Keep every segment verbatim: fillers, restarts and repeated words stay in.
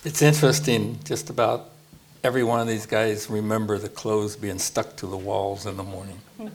It's interesting, just about every one of these guys remember the clothes being stuck to the walls in the morning.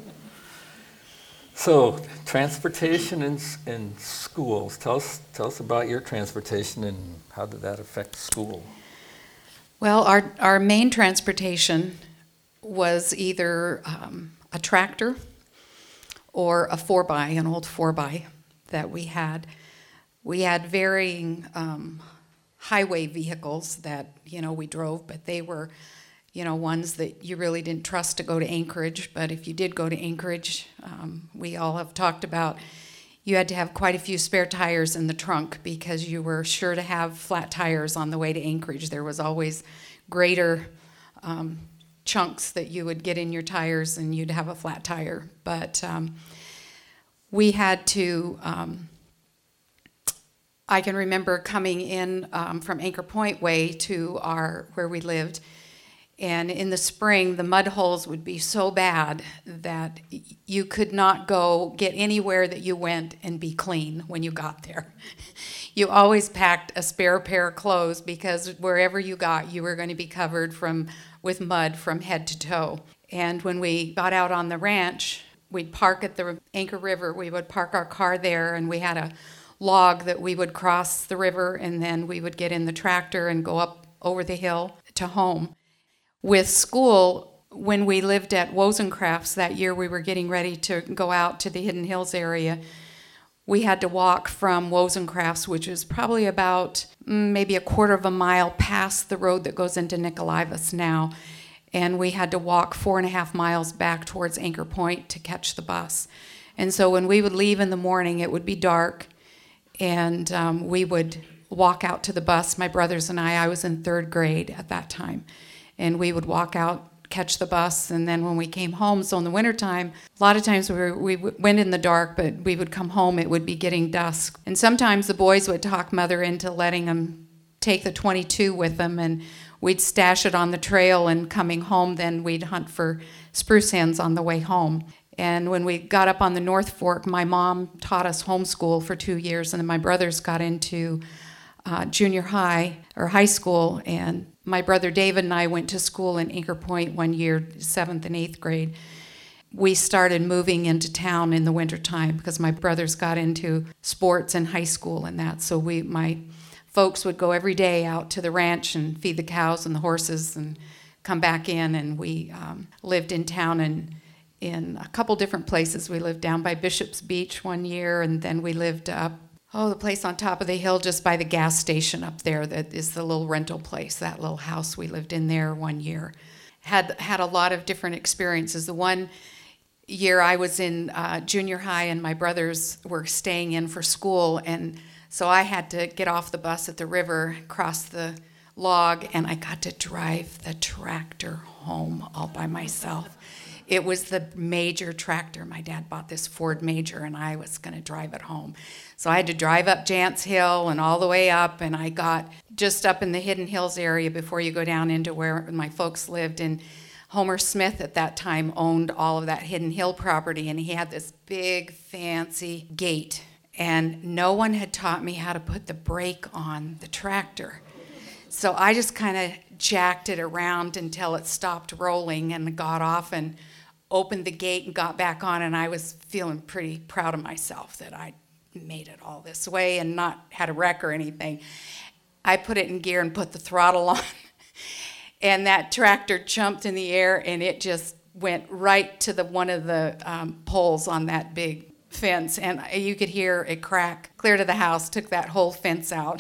So, transportation in, in schools. Tell us, tell us about your transportation and how did that affect school? Well, our, our main transportation was either um, a tractor or a four by, an old four by that we had. We had varying um, highway vehicles that, you know, we drove, but they were, you know, ones that you really didn't trust to go to Anchorage. But if you did go to Anchorage, um, we all have talked about, you had to have quite a few spare tires in the trunk because you were sure to have flat tires on the way to Anchorage. There was always greater um, chunks that you would get in your tires and you'd have a flat tire. But um, we had to... Um, I can remember coming in um, from Anchor Point Way to our where we lived, and in the spring the mud holes would be so bad that y- you could not go get anywhere that you went and be clean when you got there. You always packed a spare pair of clothes because wherever you got, you were going to be covered from with mud from head to toe. And when we got out on the ranch, we'd park at the Anchor River. We would park our car there, and we had a log that we would cross the river, and then we would get in the tractor and go up over the hill to home. With school, when we lived at Wozencrafts that year, we were getting ready to go out to the Hidden Hills area. We had to walk from Wozencrafts, which is probably about mm, maybe a quarter of a mile past the road that goes into Nicolivus now, and we had to walk four and a half miles back towards Anchor Point to catch the bus. And so when we would leave in the morning, it would be dark, and um, we would walk out to the bus, my brothers and I. I was in third grade at that time. And we would walk out, catch the bus, and then when we came home, so in the wintertime, a lot of times we, were, we went in the dark, but we would come home, it would be getting dusk. And sometimes the boys would talk Mother into letting them take the twenty-two with them, and we'd stash it on the trail, and coming home, then we'd hunt for spruce hens on the way home. And when we got up on the North Fork, my mom taught us homeschool for two years, and then my brothers got into uh, junior high or high school, and my brother David and I went to school in Anchor Point one year, seventh and eighth grade. We started moving into town in the wintertime because my brothers got into sports in high school and that, so we, my folks would go every day out to the ranch and feed the cows and the horses and come back in, and we um, lived in town and in a couple different places. We lived down by Bishop's Beach one year, and then we lived up, oh, the place on top of the hill just by the gas station up there that is the little rental place, that little house. We lived in there one year. Had had a lot of different experiences. The one year I was in uh, junior high and my brothers were staying in for school, and so I had to get off the bus at the river, cross the log, and I got to drive the tractor home all by myself. It was the Major tractor. My dad bought this Ford Major, and I was going to drive it home. So I had to drive up Jantz Hill and all the way up, and I got just up in the Hidden Hills area before you go down into where my folks lived. And Homer Smith at that time owned all of that Hidden Hill property, and he had this big, fancy gate. And no one had taught me how to put the brake on the tractor. So I just kind of jacked it around until it stopped rolling and got off and opened the gate and got back on, and I was feeling pretty proud of myself that I made it all this way and not had a wreck or anything. I put it in gear and put the throttle on, and that tractor jumped in the air, and it just went right to the one of the um, poles on that big fence, and you could hear it crack clear to the house, took that whole fence out.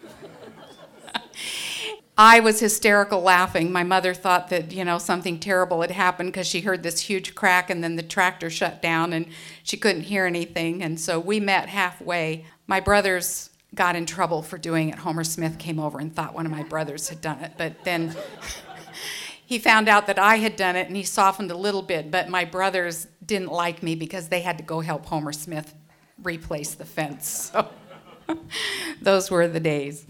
I was hysterical laughing. My mother thought that, you know, something terrible had happened because she heard this huge crack, and then the tractor shut down and she couldn't hear anything. And so we met halfway. My brothers got in trouble for doing it. Homer Smith came over and thought one of my brothers had done it. But then he found out that I had done it, and he softened a little bit. But my brothers didn't like me because they had to go help Homer Smith replace the fence. So those were the days.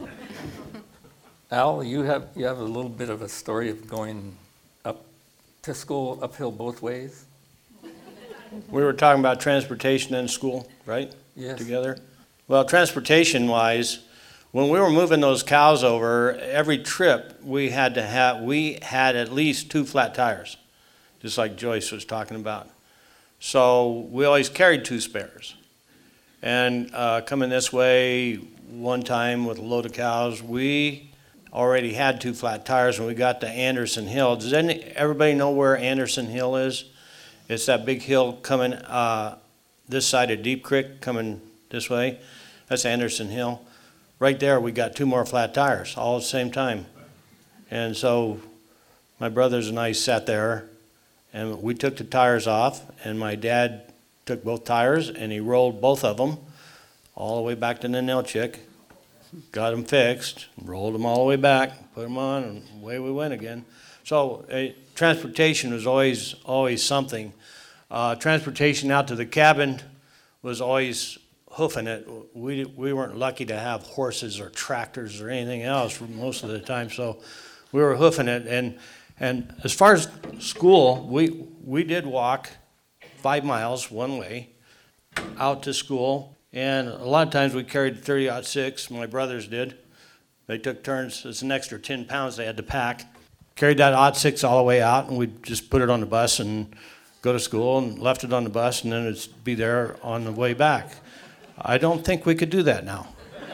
Al, you have you have a little bit of a story of going up to school uphill both ways? We were talking about transportation in school, right? Yes. Together. Well, transportation-wise, when we were moving those cows over, every trip we had to have, we had at least two flat tires, just like Joyce was talking about. So we always carried two spares. And uh, coming this way, one time with a load of cows, we already had two flat tires when we got to Anderson Hill. Does any, everybody know where Anderson Hill is? It's that big hill coming uh, this side of Deep Creek, coming this way. That's Anderson Hill. Right there, we got two more flat tires all at the same time. And so my brothers and I sat there, and we took the tires off, and my dad took both tires, and he rolled both of them all the way back to Ninilchik, got them fixed, rolled them all the way back, put them on, and away we went again. So uh, transportation was always, always something. Uh, transportation out to the cabin was always hoofing it. We, we weren't lucky to have horses or tractors or anything else for most of the time, so we were hoofing it. And, and as far as school, we, we did walk five miles one way out to school, and a lot of times we carried thirty aught six, my brothers did. They took turns, it's an extra ten pounds they had to pack. Carried that aught six all the way out, and we'd just put it on the bus and go to school, and left it on the bus, and then it'd be there on the way back. I don't think we could do that now.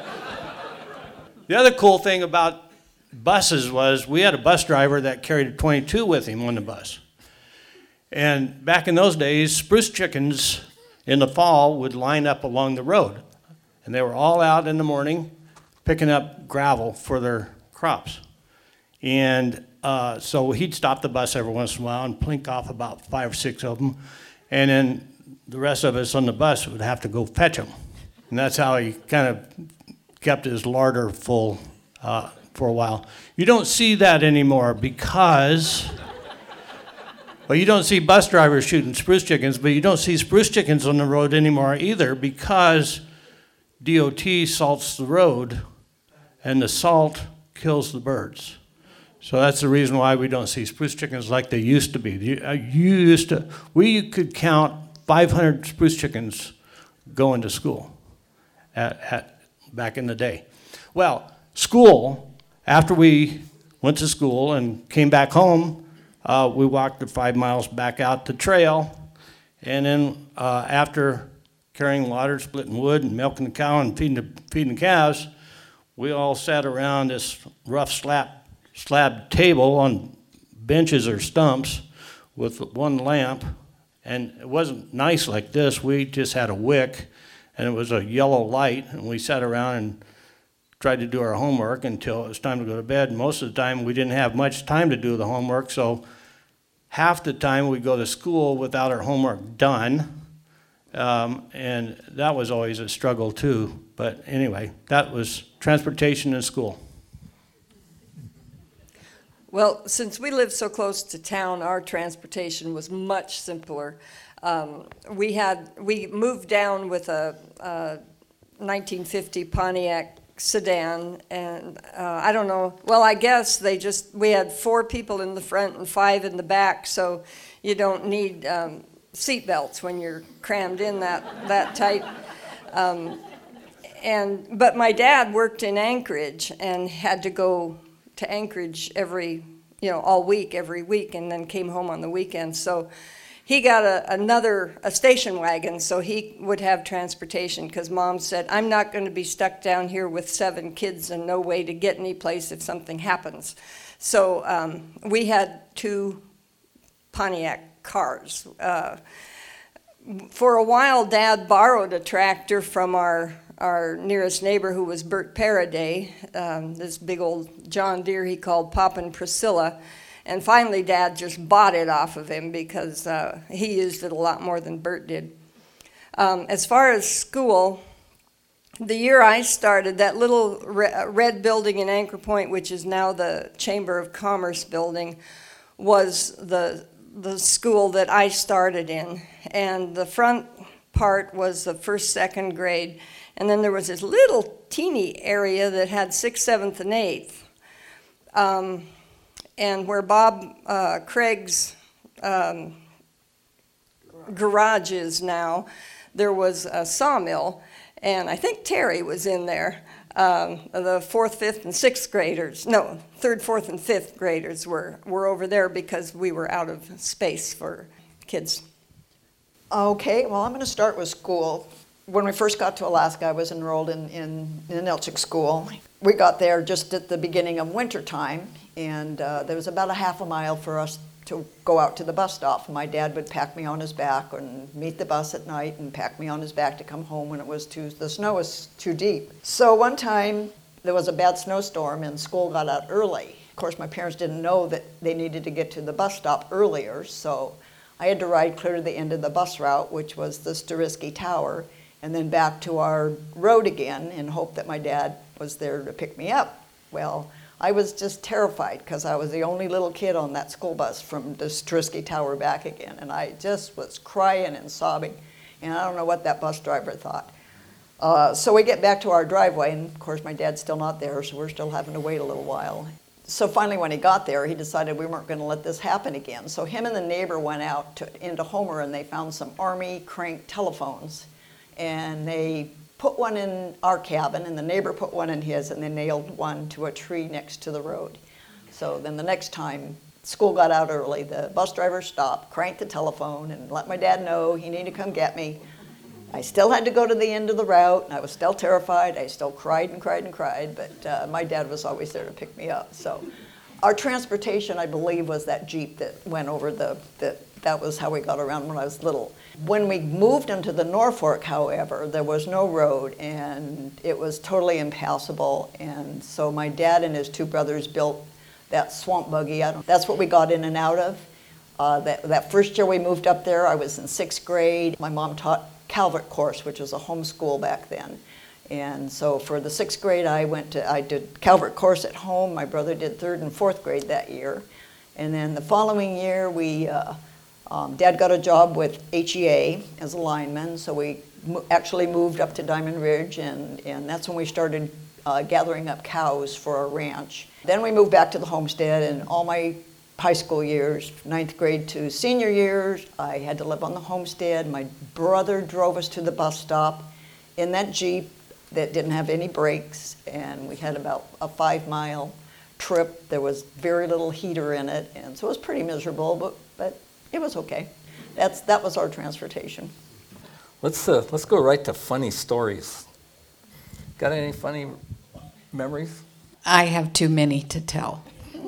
The other cool thing about buses was we had a bus driver that carried a twenty-two with him on the bus. And back in those days, spruce chickens in the fall would line up along the road. And they were all out in the morning picking up gravel for their crops. And uh, so he'd stop the bus every once in a while and plink off about five or six of them. And then the rest of us on the bus would have to go fetch them. And that's how he kind of kept his larder full uh, for a while. You don't see that anymore because... Well, you don't see bus drivers shooting spruce chickens, but you don't see spruce chickens on the road anymore either because D O T salts the road, and the salt kills the birds. So that's the reason why we don't see spruce chickens like they used to be. You, uh, you used to, we could count five hundred spruce chickens going to school at, at, back in the day. Well, school, after we went to school and came back home, Uh, we walked the five miles back out the trail, and then uh, after carrying water, splitting wood, and milking the cow and feeding the, feeding the calves, we all sat around this rough slab, slab table on benches or stumps with one lamp, and it wasn't nice like this. We just had a wick, and it was a yellow light, and we sat around and tried to do our homework until it was time to go to bed. Most of the time we didn't have much time to do the homework, so half the time we'd go to school without our homework done, um, and that was always a struggle too. But anyway, that was transportation in school. Well, since we live so close to town, our transportation was much simpler. Um, we had we moved down with a, a nineteen fifty Pontiac sedan, and uh, I don't know, well, I guess they just, we had four people in the front and five in the back, so you don't need um, seat belts when you're crammed in that, that tight. Um, and, but my dad worked in Anchorage and had to go to Anchorage every, you know, all week, every week, and then came home on the weekends. So he got a, another, a station wagon, so he would have transportation, because Mom said, I'm not going to be stuck down here with seven kids and no way to get any place if something happens. So um, we had two Pontiac cars. Uh, for a while, Dad borrowed a tractor from our, our nearest neighbor, who was Bert Paraday, um, this big old John Deere he called Poppin' Priscilla. And finally, Dad just bought it off of him because uh, he used it a lot more than Bert did. Um, as far as school, the year I started, that little re- red building in Anchor Point, which is now the Chamber of Commerce building, was the the school that I started in. And the front part was the first, second grade. And then there was this little teeny area that had sixth, seventh, and eighth. Um, And where Bob uh, Craig's um, garage is now, there was a sawmill, and I think Terry was in there. Um, the fourth, fifth, and sixth graders, no, third, fourth, and fifth graders were, were over there because we were out of space for kids. Okay, well, I'm going to start with school. When we first got to Alaska, I was enrolled in, in, in Nilchik School. We got there just at the beginning of winter time, and uh, there was about a half a mile for us to go out to the bus stop. My dad would pack me on his back and meet the bus at night and pack me on his back to come home when it was too, the snow was too deep. So one time there was a bad snowstorm and school got out early. Of course, my parents didn't know that they needed to get to the bus stop earlier, so I had to ride clear to the end of the bus route, which was the Starisky Tower, and then back to our road again in hope that my dad was there to pick me up. Well, I was just terrified because I was the only little kid on that school bus from the Starisky Tower back again, and I just was crying and sobbing, and I don't know what that bus driver thought. Uh, so we get back to our driveway, and of course my dad's still not there, so we're still having to wait a little while. So finally when he got there, he decided we weren't going to let this happen again. So him and the neighbor went out to, into Homer, and they found some Army crank telephones, and they put one in our cabin, and the neighbor put one in his, and they nailed one to a tree next to the road. So then the next time school got out early, the bus driver stopped, cranked the telephone, and let my dad know he needed to come get me. I still had to go to the end of the route, and I was still terrified. I still cried and cried and cried, but uh, my dad was always there to pick me up. So our transportation, I believe, was that Jeep that went over the, the that was how we got around when I was little. When we moved into the Norfolk, however, there was no road, and it was totally impassable. And so my dad and his two brothers built that swamp buggy. I don't, that's what we got in and out of. Uh, that, that first year we moved up there, I was in sixth grade. My mom taught Calvert course, which was a homeschool back then. And so for the sixth grade, I went to, I did Calvert course at home. My brother did third and fourth grade that year. And then the following year, we, uh, um, Dad got a job with H E A as a lineman, so we mo- actually moved up to Diamond Ridge, and, and that's when we started uh, gathering up cows for our ranch. Then we moved back to the homestead, and all my high school years, ninth grade to senior years, I had to live on the homestead. My brother drove us to the bus stop in that Jeep that didn't have any brakes, and we had about a five mile trip. There was very little heater in it, and so it was pretty miserable, but, but it was okay. That's, that was our transportation. Let's, uh, let's go right to funny stories. Got any funny memories? I have too many to tell.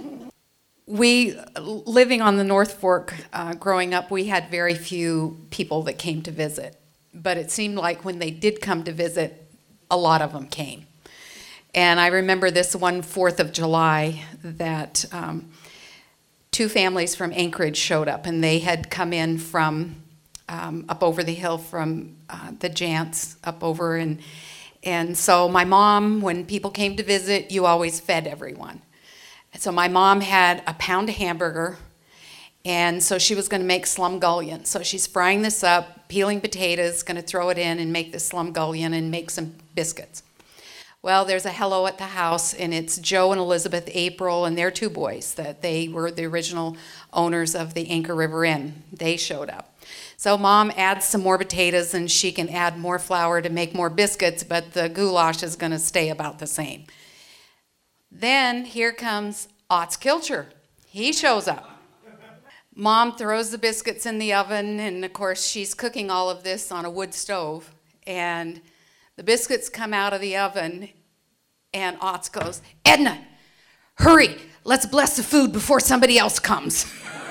We, living on the North Fork, uh, growing up, we had very few people that came to visit. But it seemed like when they did come to visit, a lot of them came. And I remember this one Fourth of July that um, two families from Anchorage showed up, and they had come in from um, up over the hill from uh, the Jants up over. And, and so my mom, when people came to visit, you always fed everyone. So my mom had a pound of hamburger, and so she was going to make slumgullion. So she's frying this up, peeling potatoes, going to throw it in and make the slumgullion and make some biscuits. Well, there's a hello at the house, and it's Joe and Elizabeth April and their two boys. That they were the original owners of the Anchor River Inn. They showed up. So Mom adds some more potatoes, and she can add more flour to make more biscuits, but the goulash is going to stay about the same. Then here comes Otts Kilcher. He shows up. Mom throws the biscuits in the oven, and of course she's cooking all of this on a wood stove. And the biscuits come out of the oven, and Otts goes, "Edna, hurry, let's bless the food before somebody else comes."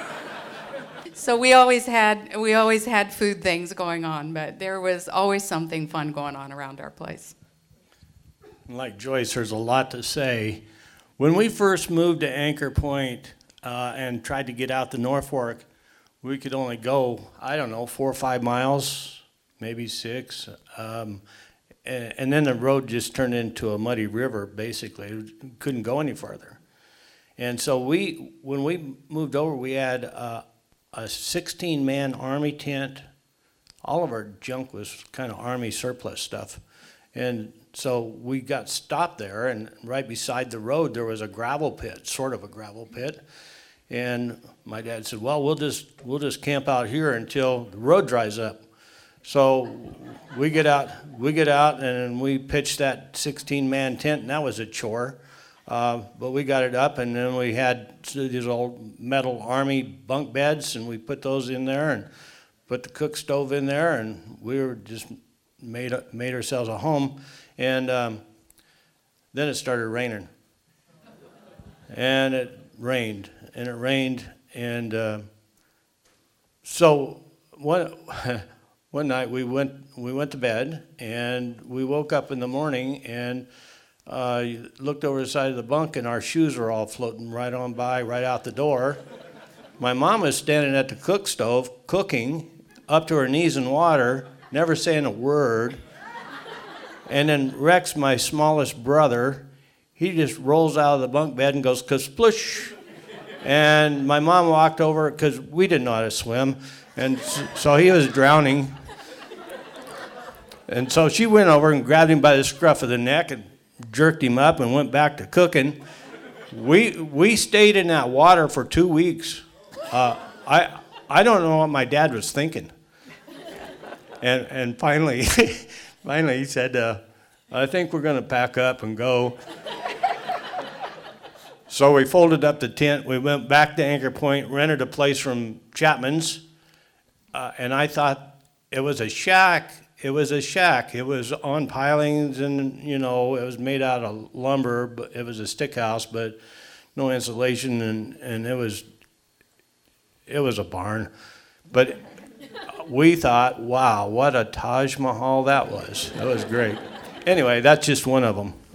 So we always had we always had food things going on, but there was always something fun going on around our place. Like Joyce, there's a lot to say. When we first moved to Anchor Point uh, and tried to get out the North Fork, we could only go, I don't know, four or five miles, maybe six. Um, and, and then the road just turned into a muddy river, basically. We couldn't go any further. And so we, when we moved over, we had uh, a sixteen-man Army tent. All of our junk was kind of Army surplus stuff. And so we got stopped there, and right beside the road there was a gravel pit, sort of a gravel pit. And my dad said, "Well, we'll just we'll just camp out here until the road dries up." So we get out, we get out, and we pitched that sixteen-man tent, and that was a chore. Uh, but we got it up, and then we had these old metal army bunk beds, and we put those in there, and put the cook stove in there, and we were just made made ourselves a home. And um, then it started raining, and it rained, and it rained, and uh, so one one night we went we went to bed, and we woke up in the morning and. Uh, looked over the side of the bunk, and our shoes were all floating right on by, right out the door. My mom was standing at the cook stove, cooking, up to her knees in water, never saying a word. And then Rex, my smallest brother, he just rolls out of the bunk bed and goes, "Kasplush." And my mom walked over, because we didn't know how to swim, and so he was drowning. And so she went over and grabbed him by the scruff of the neck and jerked him up and went back to cooking. We we stayed in that water for two weeks. Uh, I I don't know what my dad was thinking. And and finally, finally he said, uh, "I think we're going to pack up and go." So we folded up the tent. We went back to Anchor Point, rented a place from Chapman's, uh, and I thought it was a shack. It was a shack. It was on pilings, and you know, it was made out of lumber, but it was a stick house, but no insulation, and, and it was it was a barn. But we thought, wow, what a Taj Mahal that was. That was great. Anyway, that's just one of them.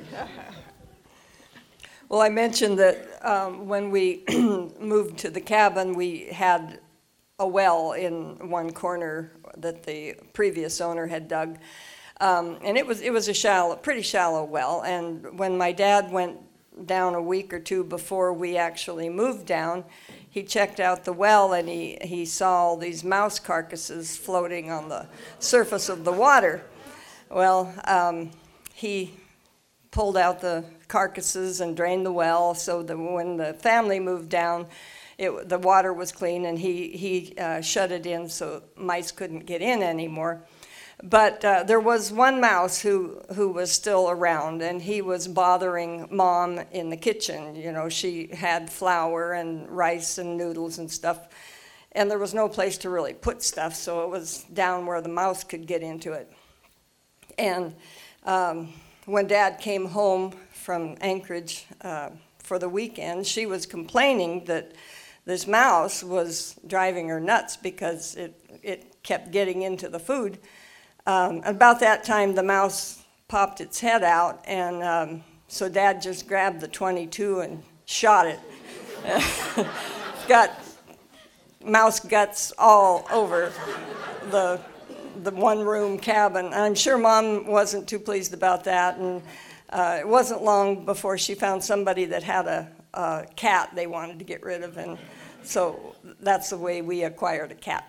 Well, I mentioned that um, when we moved to the cabin, we had a well in one corner that the previous owner had dug, um, and it was it was a shallow, pretty shallow well. And when my dad went down a week or two before we actually moved down, he checked out the well, and he he saw all these mouse carcasses floating on the surface of the water. Well, um, he pulled out the carcasses and drained the well, so that when the family moved down, It, the water was clean, and he, he uh, shut it in so mice couldn't get in anymore. But uh, there was one mouse who, who was still around, and he was bothering Mom in the kitchen. You know, she had flour and rice and noodles and stuff, and there was no place to really put stuff, so it was down where the mouse could get into it. And um, when Dad came home from Anchorage uh, for the weekend, she was complaining that this mouse was driving her nuts because it, it kept getting into the food. Um, about that time, the mouse popped its head out, and um, so Dad just grabbed the twenty-two and shot it. Got mouse guts all over the the one-room cabin. I'm sure Mom wasn't too pleased about that, and uh, it wasn't long before she found somebody that had a a cat they wanted to get rid of, and so that's the way we acquired a cat.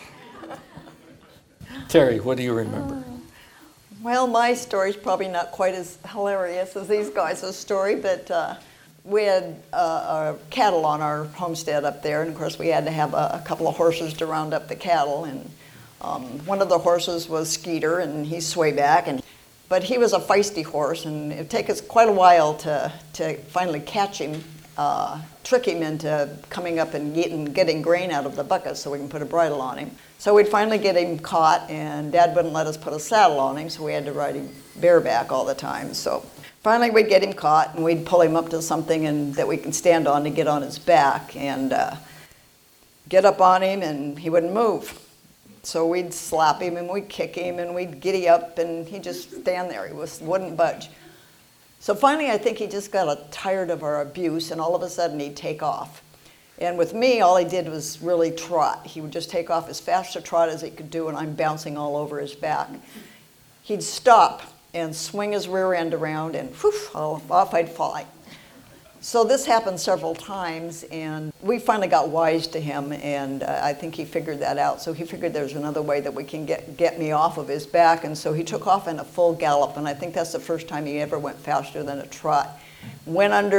Terry, what do you remember? Well, my story's probably not quite as hilarious as these guys' story, but uh, we had uh, cattle on our homestead up there, and of course we had to have a, a couple of horses to round up the cattle, and um, one of the horses was Skeeter, and he's swayback, and but he was a feisty horse, and it'd take us quite a while to, to finally catch him, uh, trick him into coming up and getting, getting grain out of the bucket so we can put a bridle on him. So we'd finally get him caught, and Dad wouldn't let us put a saddle on him, so we had to ride him bareback all the time. So finally we'd get him caught, and we'd pull him up to something and that we can stand on to get on his back, and uh, get up on him, and he wouldn't move. So we'd slap him, and we'd kick him, and we'd giddy up, and he'd just stand there. He was, wouldn't budge. So finally, I think he just got tired of our abuse, and all of a sudden, he'd take off. And with me, all he did was really trot. He would just take off as fast a trot as he could do, and I'm bouncing all over his back. He'd stop and swing his rear end around, and whew, off I'd fly. So this happened several times, and we finally got wise to him, and uh, I think he figured that out. So he figured there's another way that we can get, get me off of his back, and so he took off in a full gallop, and I think that's the first time he ever went faster than a trot. Went under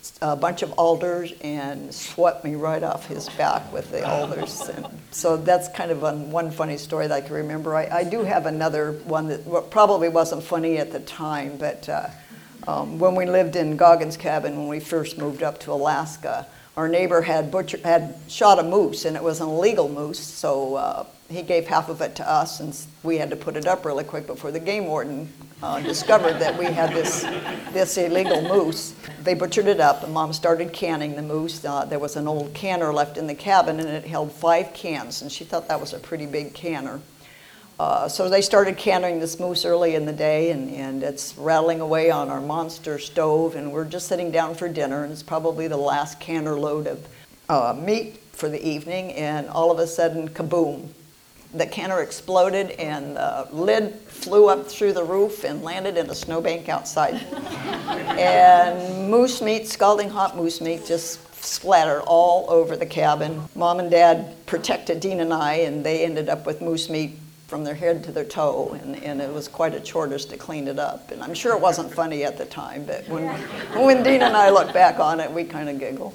a bunch of alders and swept me right off his back with the alders. And so that's kind of one, one funny story that I can remember. I, I do have another one that probably wasn't funny at the time, but uh, um, when we lived in Goggins Cabin, when we first moved up to Alaska, our neighbor had butcher had shot a moose, and it was an illegal moose, so uh, he gave half of it to us, and we had to put it up really quick before the game warden uh, discovered that we had this this illegal moose. They butchered it up, and Mom started canning the moose. Uh, there was an old canner left in the cabin, and it held five cans, and she thought that was a pretty big canner. Uh, so they started canning this moose early in the day, and, and it's rattling away on our monster stove, and we're just sitting down for dinner, and it's probably the last canner load of uh, meat for the evening, and all of a sudden, kaboom. The canner exploded, and the lid flew up through the roof and landed in a snowbank outside. And moose meat, scalding hot moose meat, just splattered all over the cabin. Mom and Dad protected Dean and I, and they ended up with moose meat from their head to their toe, and, and it was quite a chore just to clean it up. And I'm sure it wasn't funny at the time, but when, when Dean and I look back on it, we kind of giggle.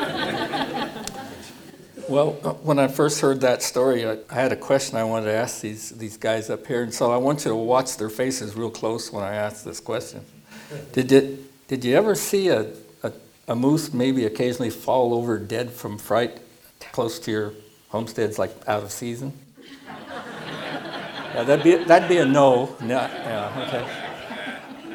Well, when I first heard that story, I, I had a question I wanted to ask these, these guys up here, and so I want you to watch their faces real close when I ask this question. Did you, did you ever see a, a, a moose maybe occasionally fall over dead from fright close to your homesteads, like out of season? Yeah, that'd be that'd be a no. No, yeah, okay.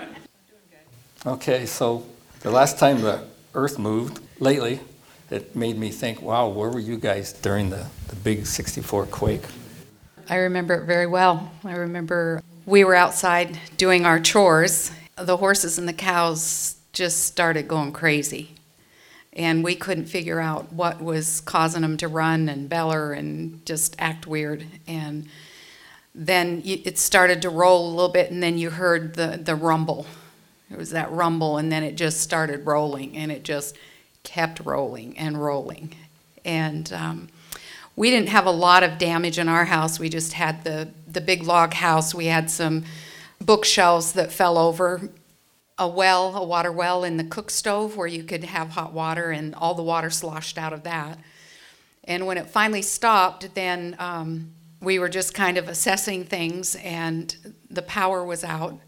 Okay, so the last time the Earth moved lately, it made me think, wow, where were you guys during the, the big sixty-four quake? I remember it very well. I remember we were outside doing our chores. The horses and the cows just started going crazy. And we couldn't figure out what was causing them to run and beller and just act weird. And then it started to roll a little bit, and then you heard the, the rumble. It was that rumble, and then it just started rolling, and it just kept rolling and rolling. And um, we didn't have a lot of damage in our house. We just had the, the big log house. We had some bookshelves that fell over, a well, a water well in the cook stove where you could have hot water, and all the water sloshed out of that. And when it finally stopped, then um, we were just kind of assessing things, and the power was out.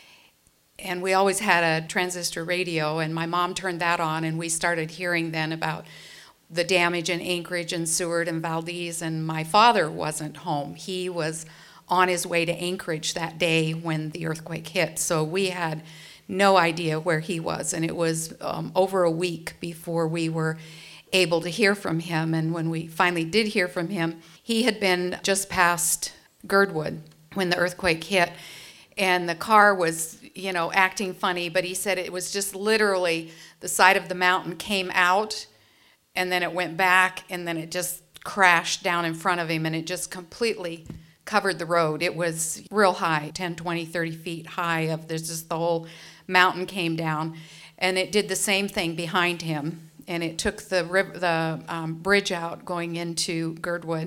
And we always had a transistor radio, and my mom turned that on, and we started hearing then about the damage in Anchorage and Seward and Valdez, and my father wasn't home. He was on his way to Anchorage that day when the earthquake hit, so we had no idea where he was, and it was um, over a week before we were able to hear from him. And when we finally did hear from him, he had been just past Girdwood when the earthquake hit, and the car was, you know, acting funny, but he said it was just literally the side of the mountain came out, and then it went back, and then it just crashed down in front of him, and it just completely covered the road. It was real high, ten, twenty, thirty feet high. Of there's just the whole mountain came down, and it did the same thing behind him, and it took the river, the um, bridge out going into Girdwood.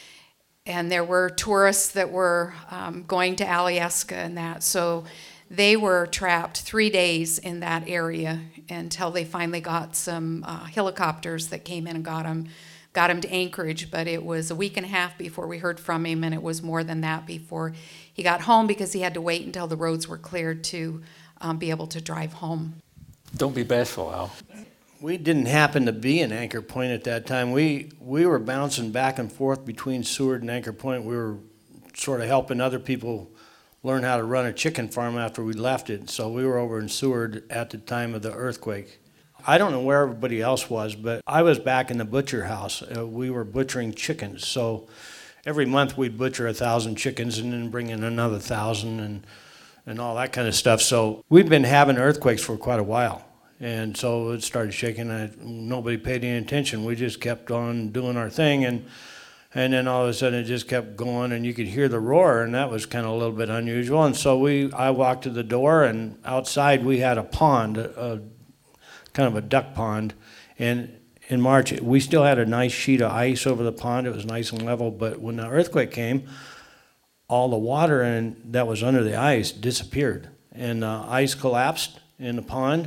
And there were tourists that were um, going to Alyeska and that, so they were trapped three days in that area until they finally got some uh, helicopters that came in and got him, got him to Anchorage. But it was a week and a half before we heard from him, and it was more than that before he got home, because he had to wait until the roads were cleared to um, be able to drive home. Don't be bashful, Al. We didn't happen to be in Anchor Point at that time. We we were bouncing back and forth between Seward and Anchor Point. We were sort of helping other people learn how to run a chicken farm after we left it. So we were over in Seward at the time of the earthquake. I don't know where everybody else was, but I was back in the butcher house. Uh, we were butchering chickens. So every month we'd butcher a thousand chickens and then bring in another thousand and, and all that kind of stuff. So we'd been having earthquakes for quite a while. And so it started shaking, and nobody paid any attention. We just kept on doing our thing, and and then all of a sudden it just kept going, and you could hear the roar, and that was kind of a little bit unusual. And so we, I walked to the door, and outside we had a pond, a, a kind of a duck pond, and in March we still had a nice sheet of ice over the pond. It was nice and level, but when the earthquake came, all the water in, that was under the ice disappeared, and the ice collapsed in the pond.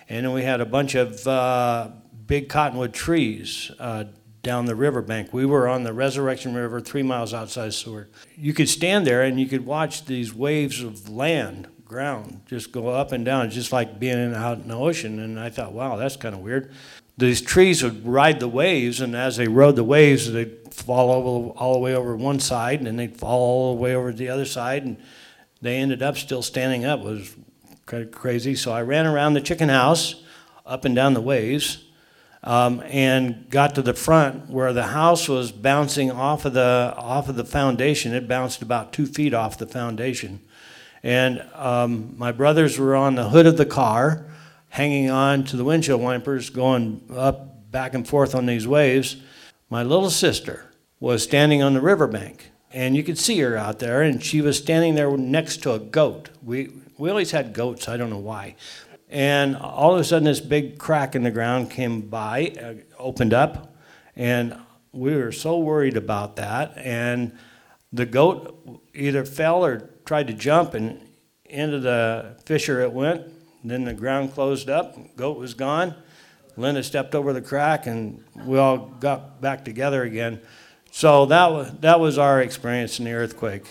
And then we had a bunch of uh, big cottonwood trees uh, down the riverbank. We were on the Resurrection River, three miles outside Seward. You could stand there and you could watch these waves of land, ground, just go up and down, just like being out in the ocean. And I thought, wow, that's kind of weird. These trees would ride the waves, and as they rode the waves, they'd fall over, all the way over one side, and then they'd fall all the way over to the other side, and they ended up still standing up. It was kind of crazy. So I ran around the chicken house, up and down the waves, um, and got to the front where the house was bouncing off of the off of the foundation. It bounced about two feet off the foundation, and um, my brothers were on the hood of the car, hanging on to the windshield wipers, going up back and forth on these waves. My little sister was standing on the riverbank, and you could see her out there, and she was standing there next to a goat. We we always had goats, I don't know why. And all of a sudden, this big crack in the ground came by, uh, opened up, and we were so worried about that. And the goat either fell or tried to jump, and into the fissure it went. Then the ground closed up, goat was gone. Linda stepped over the crack, and we all got back together again. So that was, that was our experience in the earthquake.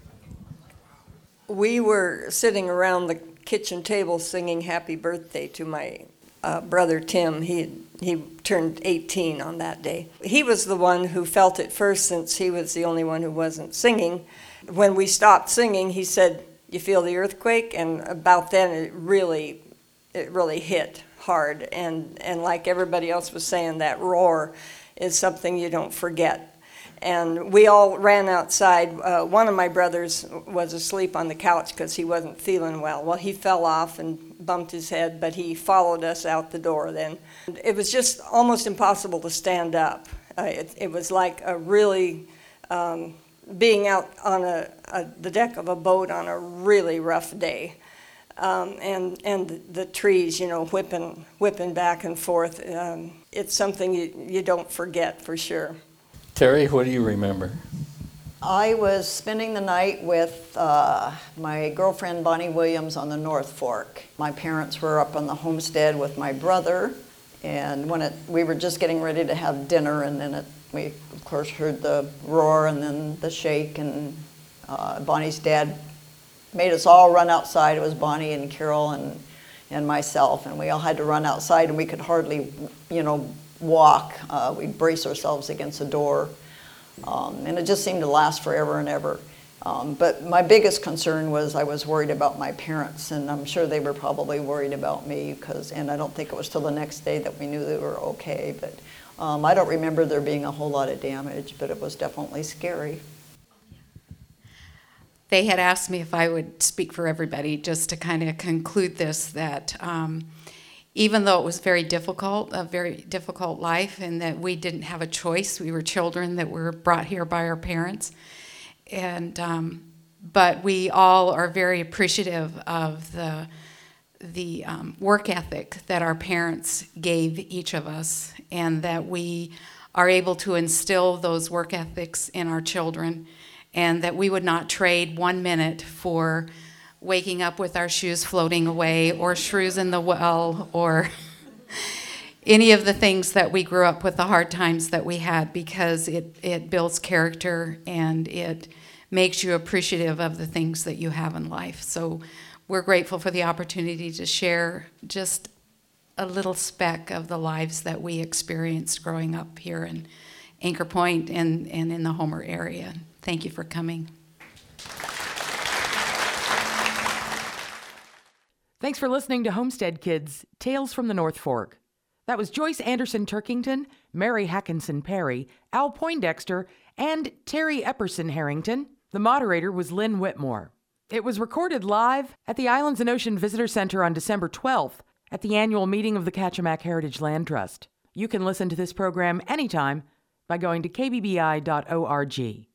We were sitting around the kitchen table singing happy birthday to my uh, brother Tim. He, he turned eighteen on that day. He was the one who felt it first, since he was the only one who wasn't singing. When we stopped singing, he said, "You feel the earthquake?" And about then it really, it really hit hard. And, and like everybody else was saying, that roar is something you don't forget. And we all ran outside. Uh, one of my brothers was asleep on the couch because he wasn't feeling well. Well, he fell off and bumped his head, but he followed us out the door then. It was just almost impossible to stand up. Uh, it, it was like a really, um, being out on a, a, the deck of a boat on a really rough day. Um, and and the trees, you know, whipping, whipping back and forth. Um, it's something you, you don't forget for sure. Terry, what do you remember? I was spending the night with uh, my girlfriend Bonnie Williams on the North Fork. My parents were up on the homestead with my brother, and when it, we were just getting ready to have dinner, and then it, we of course heard the roar and then the shake, and uh, Bonnie's dad made us all run outside. It was Bonnie and Carol and and myself, and we all had to run outside, and we could hardly, you know, walk. Uh, we'd brace ourselves against the door, um, and it just seemed to last forever and ever. Um, but my biggest concern was I was worried about my parents, and I'm sure they were probably worried about me, because, and I don't think it was till the next day that we knew they were okay. But um, I don't remember there being a whole lot of damage, but it was definitely scary. They had asked me if I would speak for everybody, just to kind of conclude this, that um, even though it was very difficult, a very difficult life, and that we didn't have a choice, we were children that were brought here by our parents, and um, but we all are very appreciative of the the um, work ethic that our parents gave each of us, and that we are able to instill those work ethics in our children, and that we would not trade one minute for waking up with our shoes floating away, or shrews in the well, or any of the things that we grew up with, the hard times that we had, because it, it builds character and it makes you appreciative of the things that you have in life. So we're grateful for the opportunity to share just a little speck of the lives that we experienced growing up here in Anchor Point and, and in the Homer area. Thank you for coming. Thanks for listening to Homestead Kids, Tales from the North Fork. That was Joyce Anderson Turkington, Mary Hackinson Perry, Al Poindexter, and Terry Epperson Harrington. The moderator was Lynn Whitmore. It was recorded live at the Islands and Ocean Visitor Center on December twelfth at the annual meeting of the Kachemak Heritage Land Trust. You can listen to this program anytime by going to k b b i dot org.